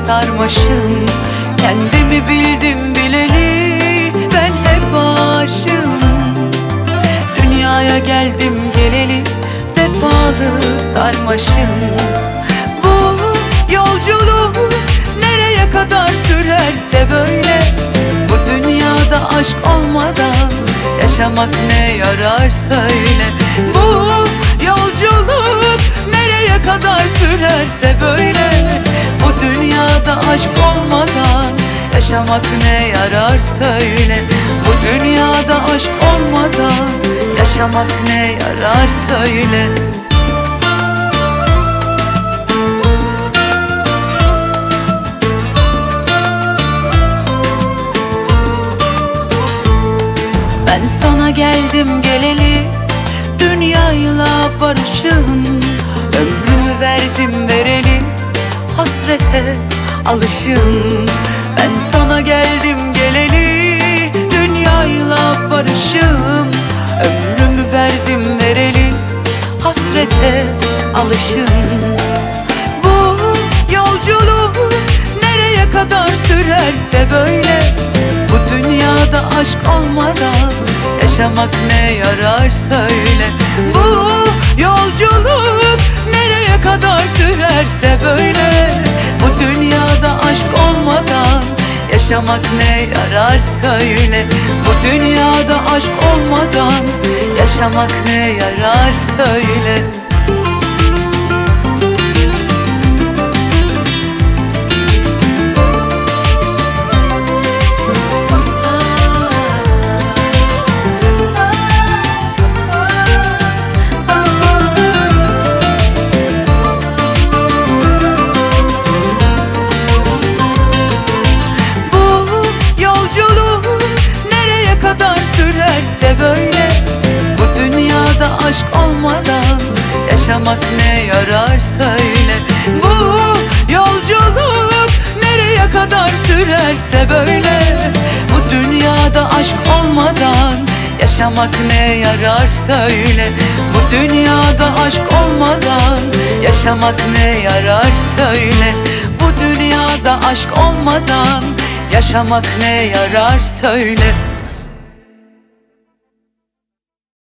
sarmaşım. Kendimi bildim bileli ben hep aşığım. Dünyaya geldim geleli vefalı sarmaşım. Bu yolculuk nereye kadar sürerse böyle, bu dünyada aşk olmadan yaşamak ne yarar söyle. Bu yolculuk nereye kadar sürerse böyle, bu dünyada aşk olmadan yaşamak ne yarar söyle. Bu dünyada aşk olmadan yaşamak ne yarar söyle. Ben sana geldim geleli dünyayla barışım. Ömrümü verdim vereli hasrete alışım. Ben sana geldim geleli dünyayla barışım. Ömrümü verdim vereli hasrete alışım. Bu yolculuk nereye kadar sürerse böyle, bu dünyada aşk olmadan yaşamak ne yarar söyle. Bu yolculuk nereye kadar sürerse böyle, bu dünyada aşk olmadan yaşamak ne yarar söyle. Bu dünyada aşk olmadan yaşamak ne yarar söyle. Böyle, bu dünyada aşk olmadan yaşamak ne yarar söyle. Bu yolculuk nereye kadar sürerse böyle, bu dünyada aşk olmadan yaşamak ne yarar söyle. Bu dünyada aşk olmadan yaşamak ne yarar söyle. Bu dünyada aşk olmadan yaşamak ne yarar söyle.